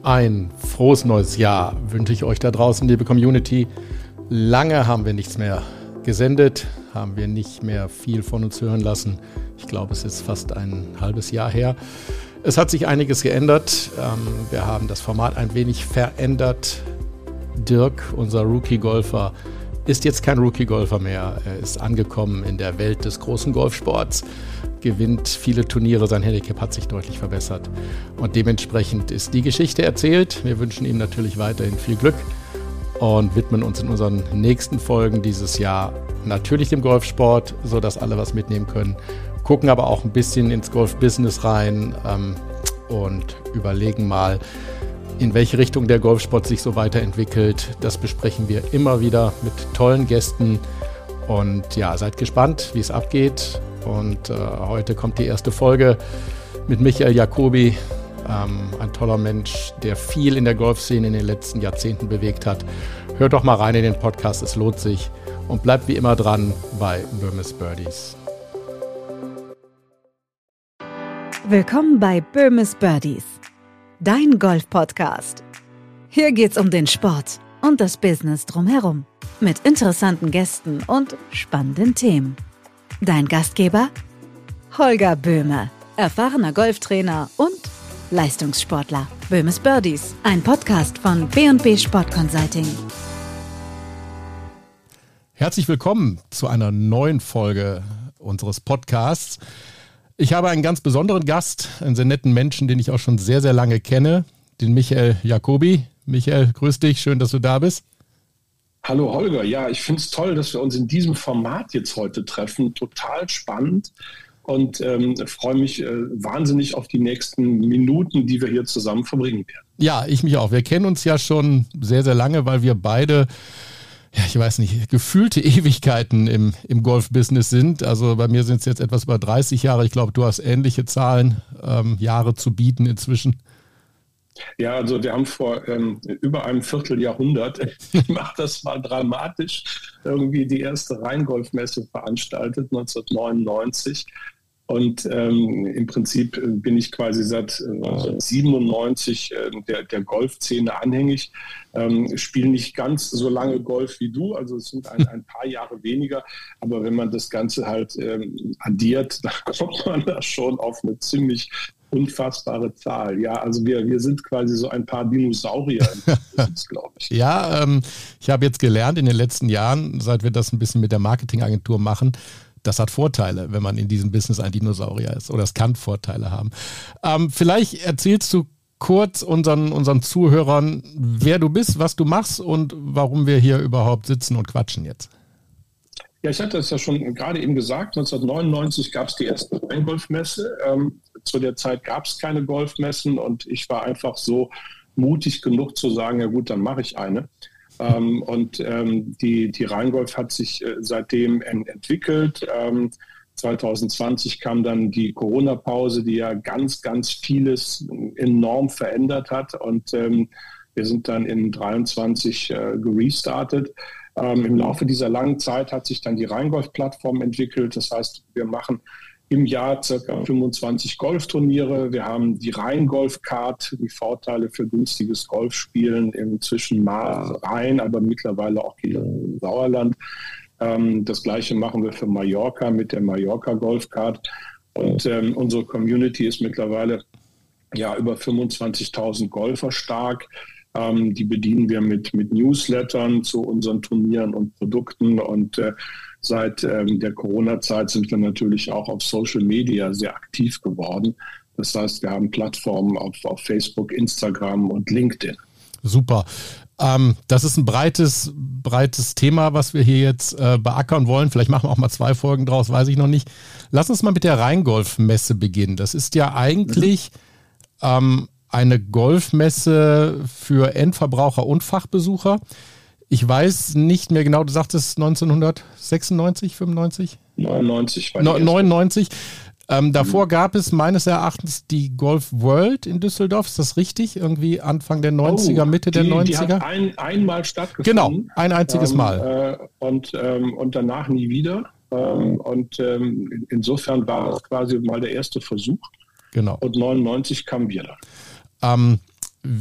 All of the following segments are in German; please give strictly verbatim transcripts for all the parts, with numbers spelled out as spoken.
Ein frohes neues Jahr wünsche ich euch da draußen, liebe Community. Lange haben wir nichts mehr gesendet, haben wir nicht mehr viel von uns hören lassen. Ich glaube, es ist fast ein halbes Jahr her. Es hat sich einiges geändert. Wir haben das Format ein wenig verändert. Dirk, unser Rookie-Golfer, ist jetzt kein Rookie-Golfer mehr. Er ist angekommen in der Welt des großen Golfsports, gewinnt viele Turniere, sein Handicap hat sich deutlich verbessert. Und dementsprechend ist die Geschichte erzählt. Wir wünschen ihm natürlich weiterhin viel Glück und widmen uns in unseren nächsten Folgen dieses Jahr natürlich dem Golfsport, sodass alle was mitnehmen können. Gucken aber auch ein bisschen ins Golf-Business rein ähm, und überlegen mal, in welche Richtung der Golfsport sich so weiterentwickelt. Das besprechen wir immer wieder mit tollen Gästen. Und ja, seid gespannt, wie es abgeht. Und äh, heute kommt die erste Folge mit Michael Jacobi, ähm, ein toller Mensch, der viel in der Golfszene in den letzten Jahrzehnten bewegt hat. Hört doch mal rein in den Podcast, es lohnt sich. Und bleibt wie immer dran bei Böhmes Birdies. Willkommen bei Böhmes Birdies, dein Golf-Podcast. Hier geht's um den Sport und das Business drumherum. Mit interessanten Gästen und spannenden Themen. Dein Gastgeber? Holger Böhme, erfahrener Golftrainer und Leistungssportler. Böhmes Birdies, ein Podcast von B und B Sport Consulting. Herzlich willkommen zu einer neuen Folge unseres Podcasts. Ich habe einen ganz besonderen Gast, einen sehr netten Menschen, den ich auch schon sehr, sehr lange kenne, den Michael Jacobi. Michael, grüß dich, schön, dass du da bist. Hallo Holger, ja, ich finde es toll, dass wir uns in diesem Format jetzt heute treffen. Total spannend und ähm, freue mich äh, wahnsinnig auf die nächsten Minuten, die wir hier zusammen verbringen werden. Ja, ich mich auch. Wir kennen uns ja schon sehr, sehr lange, weil wir beide, ja, ich weiß nicht, gefühlte Ewigkeiten im, im Golf-Business sind. Also bei mir sind es jetzt etwas über dreißig Jahre. Ich glaube, du hast ähnliche Zahlen, ähm, Jahre zu bieten inzwischen. Ja, also wir haben vor ähm, über einem Vierteljahrhundert, ich mache das mal dramatisch, irgendwie die erste Rheingolfmesse veranstaltet, neunzehnhundertneunundneunzig. Und ähm, im Prinzip bin ich quasi seit äh, siebenundneunzig äh, der, der Golfszene anhängig. Ähm, spiele nicht ganz so lange Golf wie du, also es sind ein, ein paar Jahre weniger. Aber wenn man das Ganze halt ähm, addiert, dann kommt man da schon auf eine ziemlich unfassbare Zahl. Ja, also wir, wir sind quasi so ein paar Dinosaurier im Business, glaube ich. Ja, ähm, ich habe jetzt gelernt in den letzten Jahren, seit wir das ein bisschen mit der Marketingagentur machen, das hat Vorteile, wenn man in diesem Business ein Dinosaurier ist. Oder es kann Vorteile haben. Ähm, vielleicht erzählst du kurz unseren, unseren Zuhörern, wer du bist, was du machst und warum wir hier überhaupt sitzen und quatschen jetzt. Ja, ich hatte es ja schon gerade eben gesagt, neunzehnhundertneunundneunzig gab es die erste Rheingolfmesse. Ähm, zu der Zeit gab es keine Golfmessen und ich war einfach so mutig genug zu sagen, ja gut, dann mache ich eine. Ähm, und ähm, die, die Rheingolf hat sich äh, seitdem en- entwickelt. Ähm, zwanzig zwanzig kam dann die Corona-Pause, die ja ganz, ganz vieles enorm verändert hat. Und ähm, wir sind dann in dreiundzwanzig äh, gerestartet. Ähm, Im Laufe dieser langen Zeit hat sich dann die Rheingolf-Plattform entwickelt. Das heißt, wir machen im Jahr ca. fünfundzwanzig Golfturniere. Wir haben die Rheingolf-Card, die Vorteile für günstiges Golfspielen inzwischen mal Rhein, aber mittlerweile auch im Sauerland. Ähm, das Gleiche machen wir für Mallorca mit der Mallorca Golf-Card. Und ähm, unsere Community ist mittlerweile ja über fünfundzwanzigtausend Golfer stark. Ähm, die bedienen wir mit, mit Newslettern zu unseren Turnieren und Produkten. Und äh, seit ähm, der Corona-Zeit sind wir natürlich auch auf Social Media sehr aktiv geworden. Das heißt, wir haben Plattformen auf, auf Facebook, Instagram und LinkedIn. Super. Ähm, das ist ein breites, breites Thema, was wir hier jetzt äh, beackern wollen. Vielleicht machen wir auch mal zwei Folgen draus, weiß ich noch nicht. Lass uns mal mit der Rheingolf-Messe beginnen. Das ist ja eigentlich mhm. ähm, eine Golfmesse für Endverbraucher und Fachbesucher. Ich weiß nicht mehr genau, du sagtest neunzehnhundertsechsundneunzig, fünfundneunzig? neunundneunzig. No, neunundneunzig. Ähm, davor mhm. gab es meines Erachtens die Golf World in Düsseldorf. Ist das richtig? Irgendwie Anfang der neunziger, oh, Mitte die, der neunziger? Die hat ein, einmal stattgefunden. Genau, ein einziges ähm, Mal. Äh, und, ähm, und danach nie wieder. Ähm, und ähm, insofern war es quasi mal der erste Versuch. Genau. Und neunundneunzig kamen wir dann. Ähm,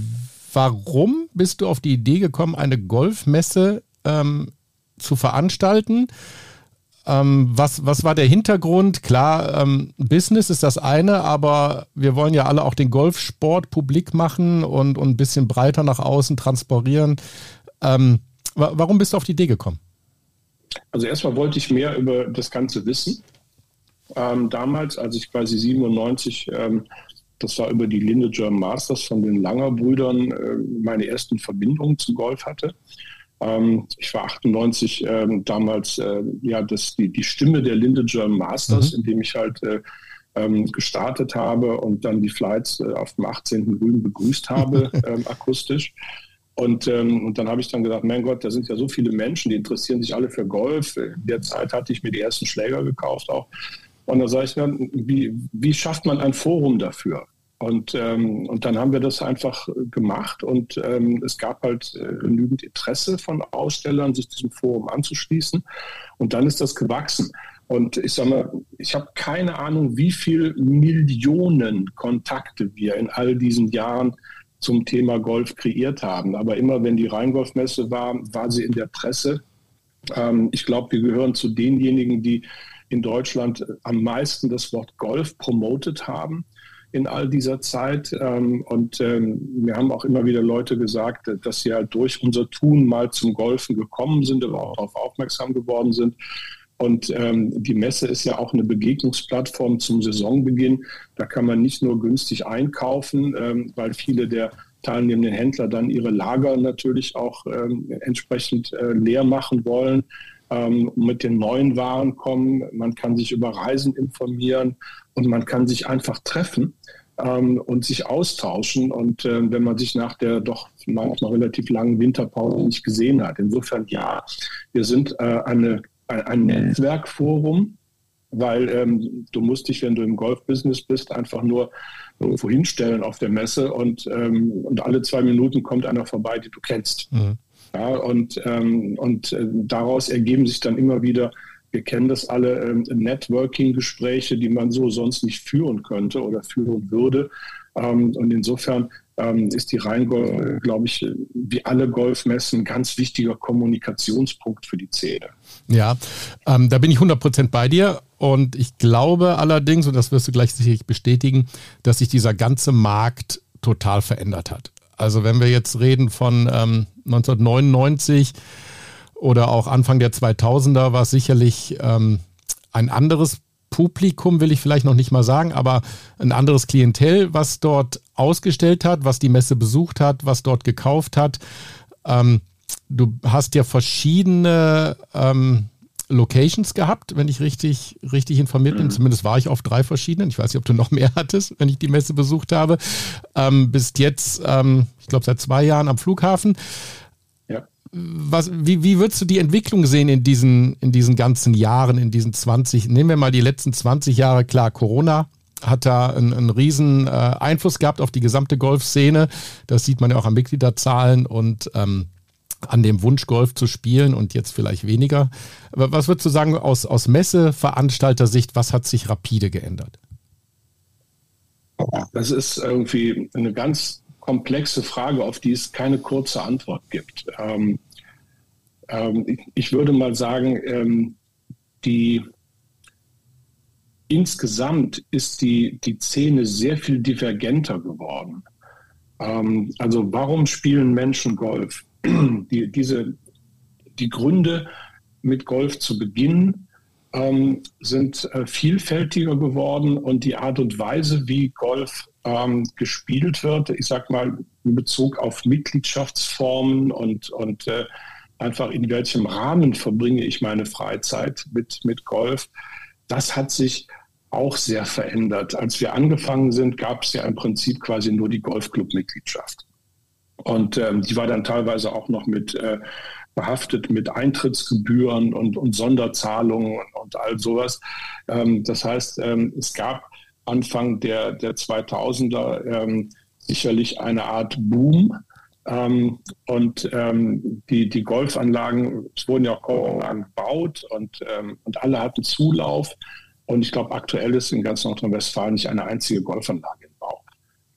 warum bist du auf die Idee gekommen, eine Golfmesse ähm, zu veranstalten? Ähm, was, was war der Hintergrund? Klar, ähm, Business ist das eine, aber wir wollen ja alle auch den Golfsport publik machen und, und ein bisschen breiter nach außen transportieren. Ähm, wa- warum bist du auf die Idee gekommen? Also erstmal wollte ich mehr über das Ganze wissen. Ähm, damals, als ich quasi siebenundneunzig, ähm, das war über die Linde German Masters von den Langer-Brüdern, äh, meine ersten Verbindungen zu Golf hatte. Ähm, ich war achtundneunzig ähm, damals äh, ja das, die, die Stimme der Linde German Masters, mhm. indem ich halt äh, ähm, gestartet habe und dann die Flights äh, auf dem achtzehnten Grün begrüßt habe, ähm, akustisch. Und, ähm, und dann habe ich dann gedacht, mein Gott, da sind ja so viele Menschen, die interessieren sich alle für Golf. In der Zeit hatte ich mir die ersten Schläger gekauft auch. Und da sage ich dann, wie, wie schafft man ein Forum dafür? Und, ähm, und dann haben wir das einfach gemacht und ähm, es gab halt äh, genügend Interesse von Ausstellern, sich diesem Forum anzuschließen. Und dann ist das gewachsen. Und ich sage mal, ich habe keine Ahnung, wie viele Millionen Kontakte wir in all diesen Jahren zum Thema Golf kreiert haben. Aber immer wenn die Rheingolfmesse war, war sie in der Presse. Ähm, ich glaube, wir gehören zu denjenigen, die in Deutschland am meisten das Wort Golf promotet haben in all dieser Zeit. Und wir haben auch immer wieder Leute gesagt, dass sie halt durch unser Tun mal zum Golfen gekommen sind, aber auch darauf aufmerksam geworden sind. Und die Messe ist ja auch eine Begegnungsplattform zum Saisonbeginn. Da kann man nicht nur günstig einkaufen, weil viele der teilnehmenden Händler dann ihre Lager natürlich auch entsprechend leer machen wollen, mit den neuen Waren kommen. Man kann sich über Reisen informieren und man kann sich einfach treffen ähm, und sich austauschen. Und äh, wenn man sich nach der doch manchmal relativ langen Winterpause nicht gesehen hat. Insofern ja, wir sind äh, eine, ein Netzwerkforum, weil ähm, du musst dich, wenn du im Golfbusiness bist, einfach nur irgendwo hinstellen auf der Messe und, ähm, und alle zwei Minuten kommt einer vorbei, die du kennst. Mhm. Ja, und ähm, und äh, daraus ergeben sich dann immer wieder, wir kennen das alle, ähm, Networking-Gespräche, die man so sonst nicht führen könnte oder führen würde. Ähm, und insofern ähm, ist die Rheingolf, glaube ich, wie alle Golfmessen ein ganz wichtiger Kommunikationspunkt für die Szene. Ja, ähm, da bin ich hundert Prozent bei dir. Und ich glaube allerdings, und das wirst du gleich sicherlich bestätigen, dass sich dieser ganze Markt total verändert hat. Also wenn wir jetzt reden von ähm, neunzehnhundertneunundneunzig oder auch Anfang der zweitausender, war es sicherlich ähm, ein anderes Publikum, will ich vielleicht noch nicht mal sagen, aber ein anderes Klientel, was dort ausgestellt hat, was die Messe besucht hat, was dort gekauft hat. Ähm, du hast ja verschiedene ähm, Locations gehabt, wenn ich richtig, richtig informiert bin. Mhm. Zumindest war ich auf drei verschiedenen. Ich weiß nicht, ob du noch mehr hattest, wenn ich die Messe besucht habe. Ähm, bist jetzt, ähm, ich glaube, seit zwei Jahren am Flughafen. Ja. Was, wie, wie würdest du die Entwicklung sehen in diesen, in diesen ganzen Jahren, in diesen zwanzig, nehmen wir mal die letzten zwanzig Jahre, klar, Corona hat da einen, einen riesen äh, Einfluss gehabt auf die gesamte Golfszene. Das sieht man ja auch an Mitgliederzahlen und ähm, an dem Wunsch, Golf zu spielen und jetzt vielleicht weniger. Aber was würdest du sagen aus, aus Messeveranstalter-Sicht, was hat sich rapide geändert? Das ist irgendwie eine ganz komplexe Frage, auf die es keine kurze Antwort gibt. Ähm, ähm, ich, ich würde mal sagen, ähm, die insgesamt ist die, die Szene sehr viel divergenter geworden. Ähm, also warum spielen Menschen Golf? Die, diese, die Gründe, mit Golf zu beginnen, ähm, sind äh, vielfältiger geworden und die Art und Weise, wie Golf ähm, gespielt wird, ich sag mal in Bezug auf Mitgliedschaftsformen und, und äh, einfach in welchem Rahmen verbringe ich meine Freizeit mit, mit Golf, das hat sich auch sehr verändert. Als wir angefangen sind, gab es ja im Prinzip quasi nur die Golfclub-Mitgliedschaft. Und ähm, die war dann teilweise auch noch mit äh, behaftet mit Eintrittsgebühren und, und Sonderzahlungen und, und all sowas. Ähm, das heißt, ähm, es gab Anfang der, der zweitausender ähm, sicherlich eine Art Boom. Ähm, und ähm, die, die Golfanlagen, es wurden ja auch Golfanlagen gebaut und, ähm, und alle hatten Zulauf. Und ich glaube, aktuell ist in ganz Nordrhein-Westfalen nicht eine einzige Golfanlage im Bau.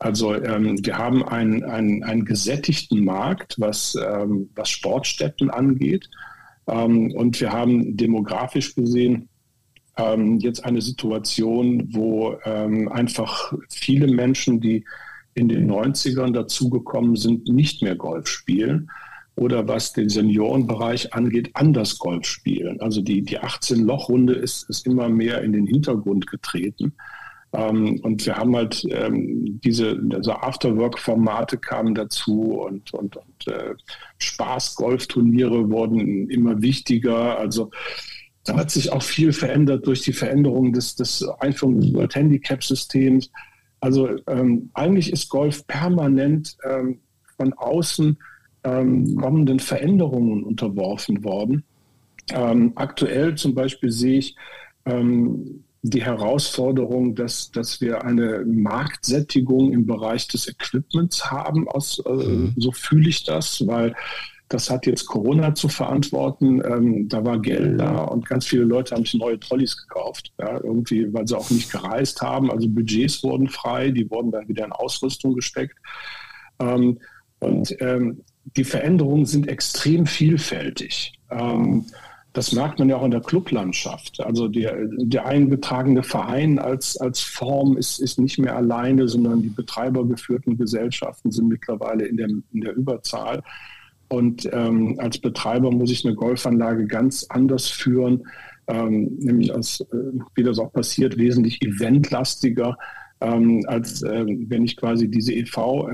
Also ähm, wir haben einen, einen, einen gesättigten Markt, was, ähm, was Sportstätten angeht. Ähm, und wir haben demografisch gesehen ähm, jetzt eine Situation, wo ähm, einfach viele Menschen, die in den neunzigern dazugekommen sind, nicht mehr Golf spielen oder was den Seniorenbereich angeht, anders Golf spielen. Also die, die achtzehn-Loch-Runde ist, ist immer mehr in den Hintergrund getreten. Ähm, und wir haben halt ähm, diese also Afterwork-Formate kamen dazu und, und, und äh, Spaß-Golf-Turniere wurden immer wichtiger. Also da hat sich auch viel verändert durch die Veränderung des, des Einführung des World Handicap-Systems. Also ähm, eigentlich ist Golf permanent ähm, von außen ähm, kommenden Veränderungen unterworfen worden. Ähm, aktuell zum Beispiel sehe ich ähm, die Herausforderung, dass, dass wir eine Marktsättigung im Bereich des Equipments haben. Aus, äh, mhm. So fühle ich das, weil das hat jetzt Corona zu verantworten. Ähm, da war Geld da und ganz viele Leute haben sich neue Trolleys gekauft. Ja, irgendwie, weil sie auch nicht gereist haben. Also Budgets wurden frei, die wurden dann wieder in Ausrüstung gesteckt. Ähm, und ähm, die Veränderungen sind extrem vielfältig. Ähm, das merkt man ja auch in der Clublandschaft. Also der, der eingetragene Verein als, als Form ist, ist nicht mehr alleine, sondern die betreibergeführten Gesellschaften sind mittlerweile in der, in der Überzahl. Und ähm, als Betreiber muss ich eine Golfanlage ganz anders führen, ähm, nämlich als, äh, wie das auch passiert, wesentlich eventlastiger, ähm, als äh, wenn ich quasi diese E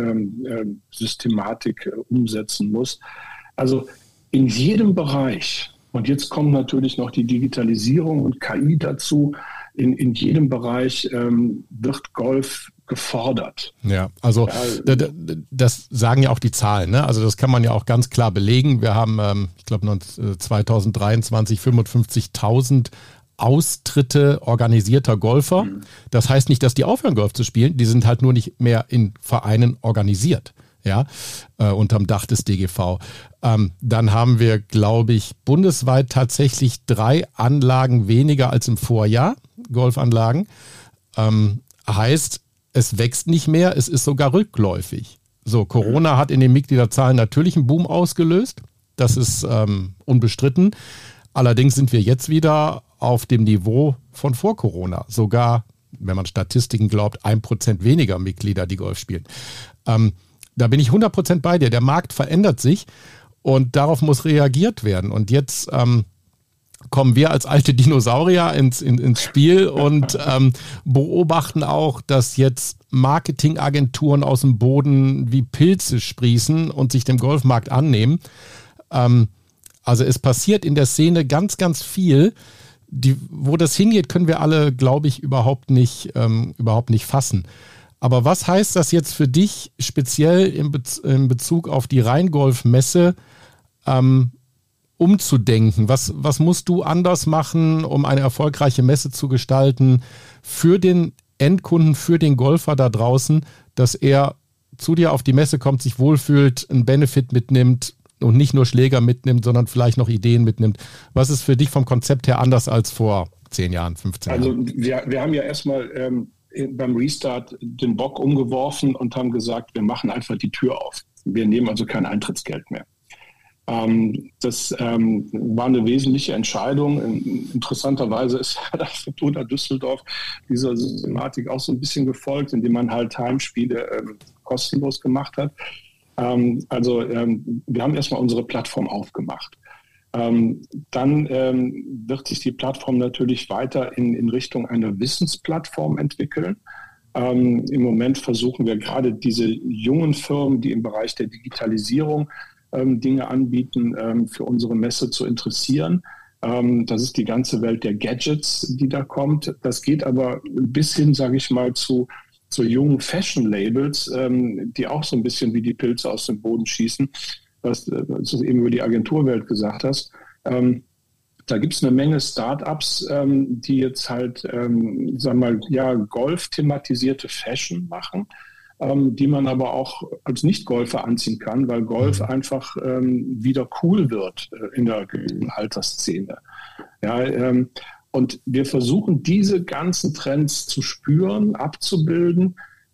V-Systematik äh, äh, umsetzen muss. Also in jedem Bereich, und jetzt kommt natürlich noch die Digitalisierung und K I dazu, in, in jedem Bereich ähm, wird Golf gefordert. Ja, also ja, das sagen ja auch die Zahlen, ne? Also das kann man ja auch ganz klar belegen. Wir haben, ähm, ich glaube, zwanzig dreiundzwanzig fünfundfünfzigtausend Austritte organisierter Golfer. Mhm. Das heißt nicht, dass die aufhören, Golf zu spielen. Die sind halt nur nicht mehr in Vereinen organisiert, ja, äh, unterm Dach des D G V. Ähm, dann haben wir, glaube ich, bundesweit tatsächlich drei Anlagen weniger als im Vorjahr, Golfanlagen. Ähm, heißt, es wächst nicht mehr, es ist sogar rückläufig. So, Corona hat in den Mitgliederzahlen natürlich einen Boom ausgelöst. Das ist ähm, unbestritten. Allerdings sind wir jetzt wieder auf dem Niveau von vor Corona. Sogar, wenn man Statistiken glaubt, ein Prozent weniger Mitglieder, die Golf spielen. Ähm, da bin ich hundert Prozent bei dir. Der Markt verändert sich und darauf muss reagiert werden. Und jetzt ähm, kommen wir als alte Dinosaurier ins, in, ins Spiel und ähm, beobachten auch, dass jetzt Marketingagenturen aus dem Boden wie Pilze sprießen und sich dem Golfmarkt annehmen. Ähm, also es passiert in der Szene ganz, ganz viel. Die, wo das hingeht, können wir alle, glaube ich, überhaupt nicht, ähm, überhaupt nicht fassen. Aber was heißt das jetzt für dich speziell in, Be- in Bezug auf die Rheingolf-Messe, ähm, umzudenken? Was, was musst du anders machen, um eine erfolgreiche Messe zu gestalten für den Endkunden, für den Golfer da draußen, dass er zu dir auf die Messe kommt, sich wohlfühlt, einen Benefit mitnimmt und nicht nur Schläger mitnimmt, sondern vielleicht noch Ideen mitnimmt? Was ist für dich vom Konzept her anders als vor zehn Jahren, fünfzehn Jahren? Also wir, wir haben ja erstmal ähm, beim Restart den Bock umgeworfen und haben gesagt, wir machen einfach die Tür auf. Wir nehmen also kein Eintrittsgeld mehr. Das ähm, war eine wesentliche Entscheidung. Interessanterweise ist der Fortuna Düsseldorf dieser Systematik auch so ein bisschen gefolgt, indem man halt Heimspiele ähm, kostenlos gemacht hat. Ähm, also ähm, wir haben erstmal unsere Plattform aufgemacht. Ähm, dann ähm, wird sich die Plattform natürlich weiter in, in Richtung einer Wissensplattform entwickeln. Ähm, im Moment versuchen wir gerade diese jungen Firmen, die im Bereich der Digitalisierung Dinge anbieten, ähm, für unsere Messe zu interessieren. Ähm, das ist die ganze Welt der Gadgets, die da kommt. Das geht aber bis hin, sage ich mal, zu, zu jungen Fashion-Labels, ähm, die auch so ein bisschen wie die Pilze aus dem Boden schießen, was, was du eben über die Agenturwelt gesagt hast. Ähm, da gibt es eine Menge Startups, ähm, die jetzt halt, ähm, sagen wir mal, ja, Golf-thematisierte Fashion machen, Ähm, die man aber auch als Nicht-Golfer anziehen kann, weil Golf einfach ähm, wieder cool wird äh, in der Altersszene. Ja, ähm, und wir versuchen, diese ganzen Trends zu spüren, abzubilden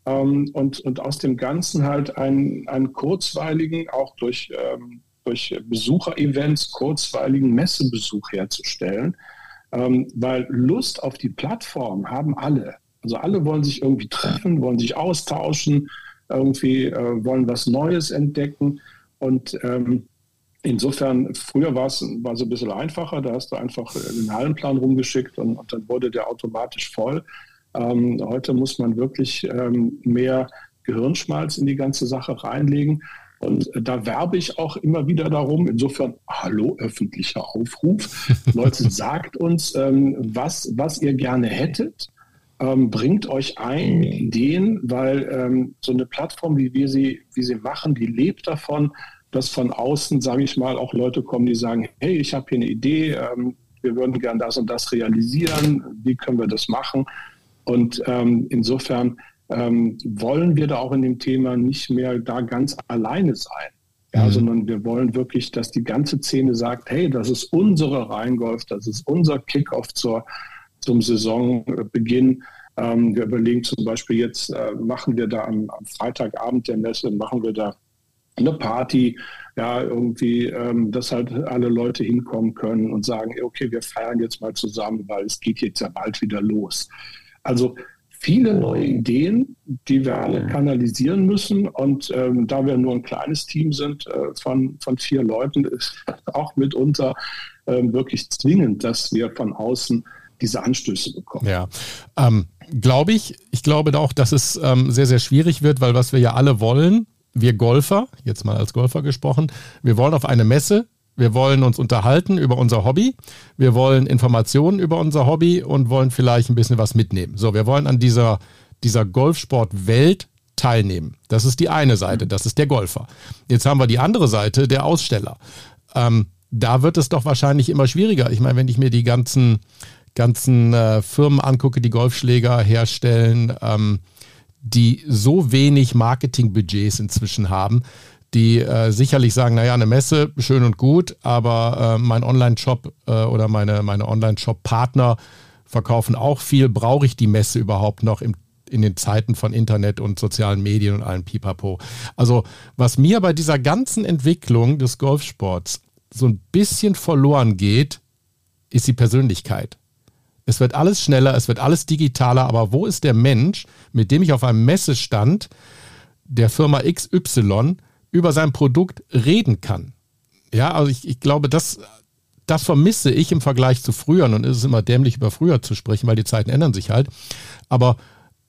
ähm, und, und aus dem Ganzen halt einen, einen kurzweiligen, auch durch, ähm, durch Besucherevents, kurzweiligen Messebesuch herzustellen. Ähm, weil Lust auf die Plattform haben alle. Also alle wollen sich irgendwie treffen, wollen sich austauschen, irgendwie äh, wollen was Neues entdecken. Und ähm, insofern, früher war es war so ein bisschen einfacher, da hast du einfach den Hallenplan rumgeschickt und, und dann wurde der automatisch voll. Ähm, heute muss man wirklich ähm, mehr Gehirnschmalz in die ganze Sache reinlegen. Und da werbe ich auch immer wieder darum. Insofern, hallo, öffentlicher Aufruf. Leute, sagt uns, ähm, was, was ihr gerne hättet. Ähm, bringt euch ein mit Ideen, weil ähm, so eine Plattform, wie wir sie, wie sie machen, die lebt davon, dass von außen, sage ich mal, auch Leute kommen, die sagen, hey, ich habe hier eine Idee, ähm, wir würden gern das und das realisieren. Wie können wir das machen? Und ähm, insofern Ähm, wollen wir da auch in dem Thema nicht mehr da ganz alleine sein, ja, mhm. sondern wir wollen wirklich, dass die ganze Szene sagt, hey, das ist unsere Rheingolf, das ist unser Kickoff zur, zum Saisonbeginn. Ähm, wir überlegen zum Beispiel jetzt, äh, machen wir da am, am Freitagabend der Messe, machen wir da eine Party, ja, irgendwie, ähm, dass halt alle Leute hinkommen können und sagen, okay, wir feiern jetzt mal zusammen, weil es geht jetzt ja bald wieder los. Also viele neue Ideen, die wir alle kanalisieren müssen. Und ähm, da wir nur ein kleines Team sind äh, von, von vier Leuten, ist auch mitunter ähm, wirklich zwingend, dass wir von außen diese Anstöße bekommen. Ja, ähm, glaube ich. Ich glaube auch, dass es ähm, sehr, sehr schwierig wird, weil was wir ja alle wollen, wir Golfer, jetzt mal als Golfer gesprochen, wir wollen auf eine Messe. Wir wollen uns unterhalten über unser Hobby, wir wollen Informationen über unser Hobby und wollen vielleicht ein bisschen was mitnehmen. So, wir wollen an dieser, dieser Golfsport-Welt teilnehmen. Das ist die eine Seite, das ist der Golfer. Jetzt haben wir die andere Seite, der Aussteller. Ähm, da wird es doch wahrscheinlich immer schwieriger. Ich meine, wenn ich mir die ganzen, ganzen äh, Firmen angucke, die Golfschläger herstellen, ähm, die so wenig Marketingbudgets inzwischen haben, die äh, sicherlich sagen, naja, eine Messe, schön und gut, aber äh, mein Online-Shop äh, oder meine, meine Online-Shop-Partner verkaufen auch viel. Brauche ich die Messe überhaupt noch im, in den Zeiten von Internet und sozialen Medien und allem Pipapo? Also was mir bei dieser ganzen Entwicklung des Golfsports so ein bisschen verloren geht, ist die Persönlichkeit. Es wird alles schneller, es wird alles digitaler, aber wo ist der Mensch, mit dem ich auf einem Messestand der Firma X Y über sein Produkt reden kann? Ja, also ich, ich glaube, das, das vermisse ich im Vergleich zu früher. Und es ist immer dämlich, über früher zu sprechen, weil die Zeiten ändern sich halt. Aber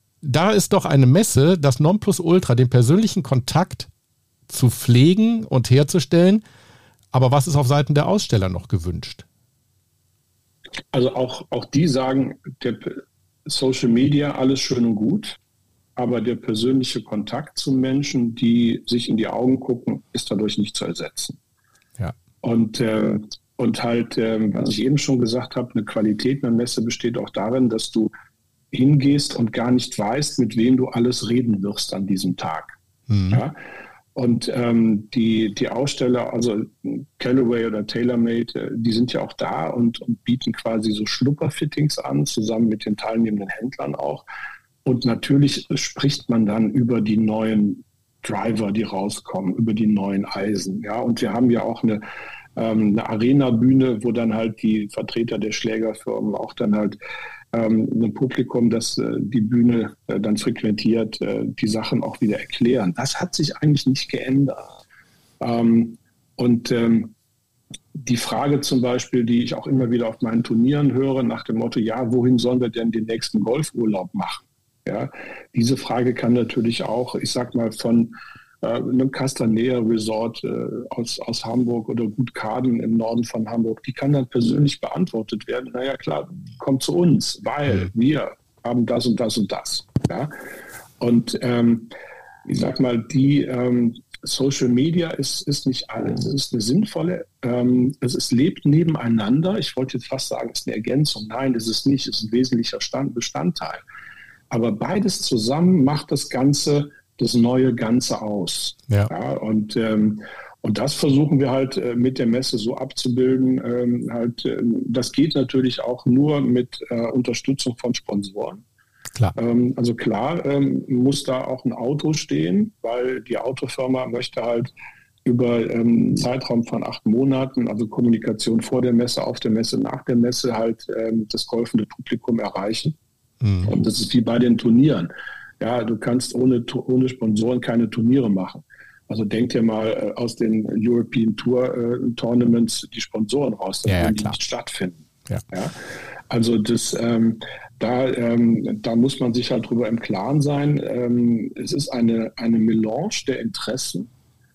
da ist doch eine Messe, das Nonplusultra, den persönlichen Kontakt zu pflegen und herzustellen. Aber was ist auf Seiten der Aussteller noch gewünscht? Also auch, auch die sagen, der Social Media, alles schön und gut. Aber der persönliche Kontakt zu Menschen, die sich in die Augen gucken, ist dadurch nicht zu ersetzen. Ja. Und, äh, und halt, äh, was ich eben schon gesagt habe, eine Qualität einer Messe besteht auch darin, dass du hingehst und gar nicht weißt, mit wem du alles reden wirst an diesem Tag. Mhm. Ja? Und ähm, die, die Aussteller, also Callaway oder TaylorMade, die sind ja auch da und, und bieten quasi so Schnupperfittings an, zusammen mit den teilnehmenden Händlern auch. Und natürlich spricht man dann über die neuen Driver, die rauskommen, über die neuen Eisen. Ja, und wir haben ja auch eine, ähm, eine Arena-Bühne, wo dann halt die Vertreter der Schlägerfirmen auch dann halt ähm, ein Publikum, das äh, die Bühne äh, dann frequentiert, äh, die Sachen auch wieder erklären. Das hat sich eigentlich nicht geändert. Ähm, und ähm, die Frage zum Beispiel, die ich auch immer wieder auf meinen Turnieren höre, nach dem Motto, ja, wohin sollen wir denn den nächsten Golfurlaub machen? Ja, diese Frage kann natürlich auch, ich sag mal, von äh, einem Castanea Resort äh, aus, aus Hamburg oder Gutkaden im Norden von Hamburg, die kann dann persönlich beantwortet werden. Naja, klar, kommt zu uns, weil wir haben das und das und das. Ja? Und ähm, ich sag mal, die ähm, Social Media ist, ist nicht alles. Es ist eine sinnvolle, ähm, es ist, lebt nebeneinander. Ich wollte jetzt fast sagen, es ist eine Ergänzung. Nein, es ist nicht, es ist ein wesentlicher Stand, Bestandteil. Aber beides zusammen macht das Ganze, das neue Ganze aus. Ja. Ja, und, ähm, und das versuchen wir halt äh, mit der Messe so abzubilden. Ähm, halt, äh, das geht natürlich auch nur mit äh, Unterstützung von Sponsoren. Klar. Ähm, also klar ähm, muss da auch ein Auto stehen, weil die Autofirma möchte halt über ähm, einen Zeitraum von acht Monaten, also Kommunikation vor der Messe, auf der Messe, nach der Messe halt ähm, das golfende Publikum erreichen. Mhm. Und das ist wie bei den Turnieren. Ja, du kannst ohne, ohne Sponsoren keine Turniere machen. Also denk dir mal äh, aus den European Tour äh, Tournaments die Sponsoren raus, dass ja, ja, die nicht stattfinden. Ja. Ja? Also das, ähm, da, ähm, da muss man sich halt drüber im Klaren sein. Ähm, es ist eine, eine Melange der Interessen.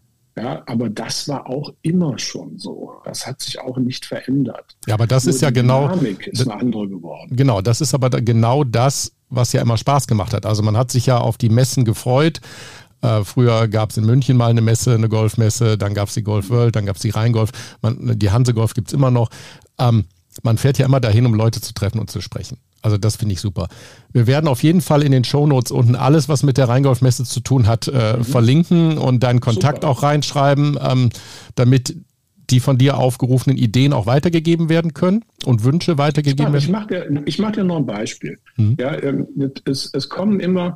Ja, aber das war auch immer schon so. Das hat sich auch nicht verändert. Ja, aber das Nur ist ja die genau. Dynamik ist eine andere geworden. Genau, das ist aber genau das, was ja immer Spaß gemacht hat. Also man hat sich ja auf die Messen gefreut. Äh, früher gab es in München mal eine Messe, eine Golfmesse, dann gab es die Golf World, dann gab es die Rheingolf, man, die Hanse Golf gibt es immer noch. Ähm, man fährt ja immer dahin, um Leute zu treffen und zu sprechen. Also das finde ich super. Wir werden auf jeden Fall in den Shownotes unten alles, was mit der Rheingolf-Messe zu tun hat, äh, mhm. verlinken und deinen Kontakt super. auch reinschreiben, ähm, damit die von dir aufgerufenen Ideen auch weitergegeben werden können und Wünsche weitergegeben ich werden. Ich mache dir, mach dir noch ein Beispiel. Mhm. Ja, ähm, es, es kommen immer,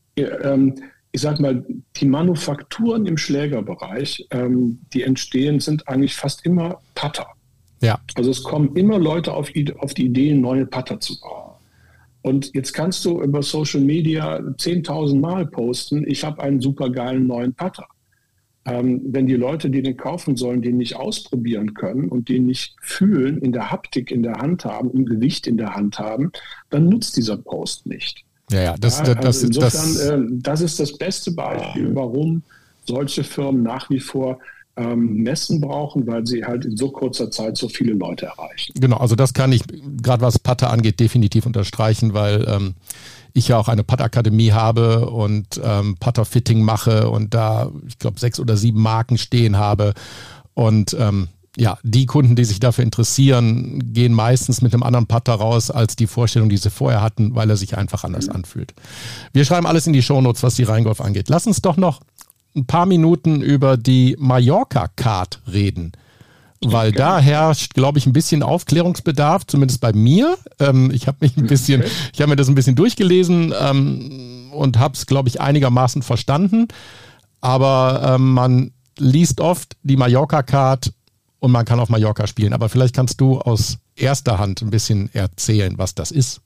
ähm, ich sag mal, die Manufakturen im Schlägerbereich, ähm, die entstehen, sind eigentlich fast immer Putter. Ja. Also es kommen immer Leute auf, auf die Idee, neue Putter zu bauen. Und jetzt kannst du über Social Media zehntausend Mal posten, ich habe einen super geilen neuen Putter. Ähm, wenn die Leute, die den kaufen sollen, den nicht ausprobieren können und den nicht fühlen, in der Haptik in der Hand haben, im Gewicht in der Hand haben, dann nutzt dieser Post nicht. Ja, ja, das, ja, das, also insofern, das, äh, das ist das beste Beispiel, warum solche Firmen nach wie vor ähm, Messen brauchen, weil sie halt in so kurzer Zeit so viele Leute erreichen. Genau, also das kann ich, gerade was Putter angeht, definitiv unterstreichen, weil ähm, ich ja auch eine Putt-Akademie habe und ähm, Putter-Fitting mache und da, ich glaube, sechs oder sieben Marken stehen habe. Und ähm, ja, die Kunden, die sich dafür interessieren, gehen meistens mit einem anderen Putter raus, als die Vorstellung, die sie vorher hatten, weil er sich einfach anders mhm. anfühlt. Wir schreiben alles in die Shownotes, was die Rheingolf angeht. Lass uns doch noch ein paar Minuten über die Mallorca-Card reden. Weil okay. da herrscht, glaube ich, ein bisschen Aufklärungsbedarf, zumindest bei mir. Ähm, ich habe mich ein bisschen, okay. ich habe mir das ein bisschen durchgelesen ähm, und habe es, glaube ich, einigermaßen verstanden. Aber ähm, man liest oft die Mallorca-Card und man kann auf Mallorca spielen. Aber vielleicht kannst du aus erster Hand ein bisschen erzählen, was das ist.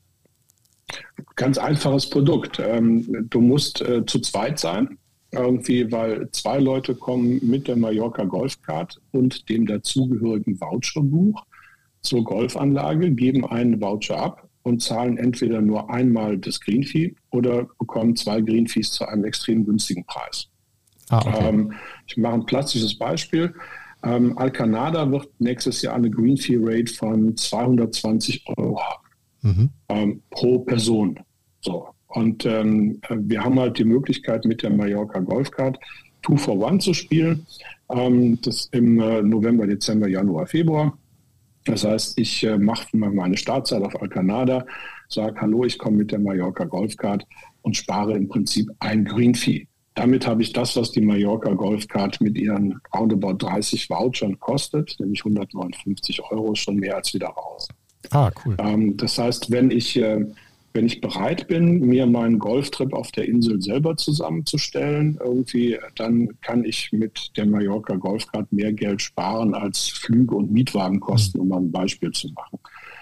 Ganz einfaches Produkt. Ähm, du musst äh, zu zweit sein. Irgendwie, weil zwei Leute kommen mit der Mallorca Golfcard und dem dazugehörigen Voucherbuch zur Golfanlage, geben einen Voucher ab und zahlen entweder nur einmal das Greenfee oder bekommen zwei Greenfees zu einem extrem günstigen Preis. Ah, okay. ähm, ich mache ein plastisches Beispiel. Ähm, Alcanada wird nächstes Jahr eine Greenfee-Rate von zweihundertzwanzig Euro haben mhm. ähm, pro Person. So. Und ähm, wir haben halt die Möglichkeit, mit der Mallorca Golfcard Two for One zu spielen. Ähm, das im äh, November, Dezember, Januar, Februar. Das heißt, ich äh, mache meine Startzeit auf Alcanada, sage, hallo, ich komme mit der Mallorca Golfcard und spare im Prinzip ein Green Fee. Damit habe ich das, was die Mallorca Golfcard mit ihren roundabout dreißig Vouchern kostet, nämlich hundertneunundfünfzig Euro, schon mehr als wieder raus. Ah, cool. Ähm, das heißt, wenn ich... Äh, Wenn ich bereit bin, mir meinen Golftrip auf der Insel selber zusammenzustellen, irgendwie, dann kann ich mit der Mallorca Golfcard mehr Geld sparen als Flüge und Mietwagenkosten, um mal ein Beispiel zu machen.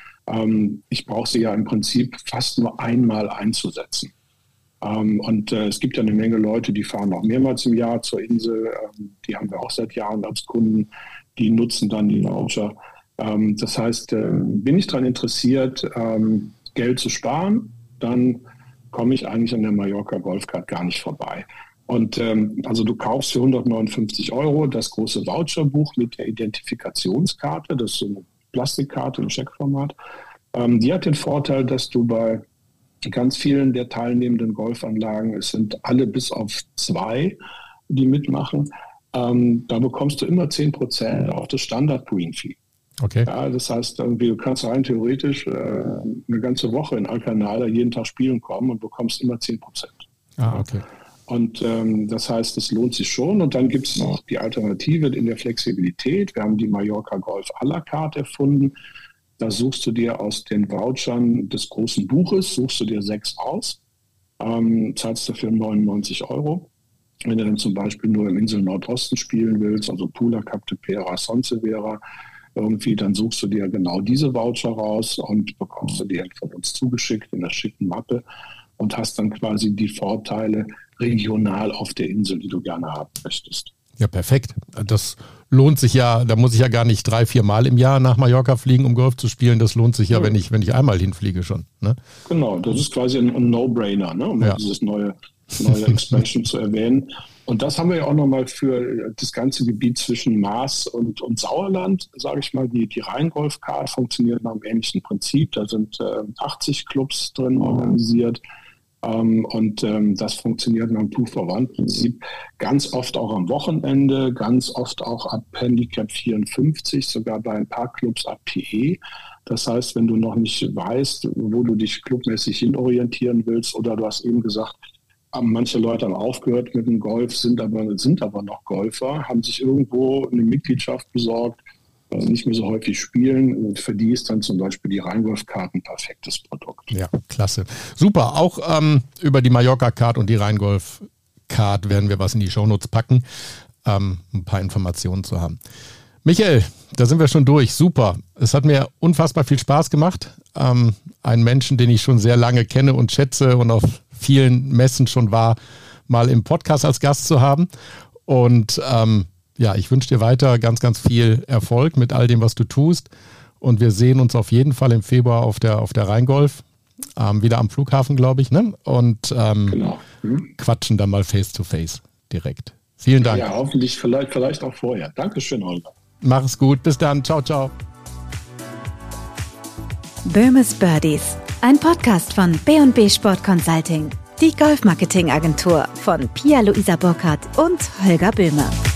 Ähm, ich brauche sie ja im Prinzip fast nur einmal einzusetzen. Ähm, und äh, es gibt ja eine Menge Leute, die fahren noch mehrmals im Jahr zur Insel. Ähm, die haben wir auch seit Jahren als Kunden. Die nutzen dann die Voucher. Ähm, das heißt, äh, bin ich daran interessiert, ähm, Geld zu sparen, dann komme ich eigentlich an der Mallorca Golfcard gar nicht vorbei. Und ähm, also du kaufst für hundertneunundfünfzig Euro das große Voucherbuch mit der Identifikationskarte, das ist so eine Plastikkarte im Scheckformat. Ähm, die hat den Vorteil, dass du bei ganz vielen der teilnehmenden Golfanlagen, es sind alle bis auf zwei, die mitmachen, ähm, da bekommst du immer zehn Prozent auf das Standard-Green-Fee. Okay. Ja, das heißt, irgendwie, du kannst rein theoretisch äh, eine ganze Woche in Alcanada jeden Tag spielen kommen und bekommst immer zehn Prozent. Ah, okay. Und ähm, das heißt, es lohnt sich schon. Und dann gibt es noch die Alternative in der Flexibilität. Wir haben die Mallorca Golf à la carte erfunden. Da suchst du dir aus den Vouchern des großen Buches, suchst du dir sechs aus, ähm, zahlst dafür neunundneunzig Euro. Wenn du dann zum Beispiel nur im Insel Nordosten spielen willst, also Pula, Cap de Pera, Sonsevera, irgendwie, dann suchst du dir genau diese Voucher raus und bekommst du die von uns zugeschickt in der schicken Mappe und hast dann quasi die Vorteile regional auf der Insel, die du gerne haben möchtest. Ja, perfekt. Das lohnt sich ja, da muss ich ja gar nicht drei, vier Mal im Jahr nach Mallorca fliegen, um Golf zu spielen. Das lohnt sich ja, ja. wenn ich, wenn ich einmal hinfliege schon. Ne? Genau, das ist quasi ein, ein No-Brainer, ne? um ja. dieses neue, neue Expansion zu erwähnen. Und das haben wir ja auch nochmal für das ganze Gebiet zwischen Maas und, und Sauerland, sage ich mal. Die, die Rheingolf-Card funktioniert nach einem ähnlichen Prinzip. Da sind äh, achtzig Clubs drin organisiert. Ähm, und ähm, das funktioniert nach dem Two-for-One-Prinzip ganz oft auch am Wochenende, ganz oft auch ab Handicap vierundfünfzig, sogar bei ein paar Clubs ab P E. Das heißt, wenn du noch nicht weißt, wo du dich clubmäßig hinorientieren willst, oder du hast eben gesagt, manche Leute haben aufgehört mit dem Golf, sind aber, sind aber noch Golfer, haben sich irgendwo eine Mitgliedschaft besorgt, nicht mehr so häufig spielen. Für die ist dann zum Beispiel die Rheingolf-Card ein perfektes Produkt. Ja, klasse. Super. Auch ähm, über die Mallorca-Card und die Rheingolf-Card werden wir was in die Shownotes packen, ähm, ein paar Informationen zu haben. Michael, da sind wir schon durch. Super. Es hat mir unfassbar viel Spaß gemacht. Ähm, einen Menschen, den ich schon sehr lange kenne und schätze und auf vielen Messen schon war, mal im Podcast als Gast zu haben. Und ähm, ja, ich wünsche dir weiter ganz, ganz viel Erfolg mit all dem, was du tust. Und wir sehen uns auf jeden Fall im Februar auf der, auf der Rheingolf, ähm, wieder am Flughafen, glaube ich, ne? Und ähm, genau. mhm. quatschen dann mal face to face direkt. Vielen Dank. Ja, hoffentlich, vielleicht, vielleicht auch vorher. Dankeschön, Holger. Mach es gut. Bis dann. Ciao, ciao. Böhmes Birdies, ein Podcast von B und B Sport Consulting, die Golf-Marketing-Agentur von Pia Luisa Burkhardt und Holger Böhme.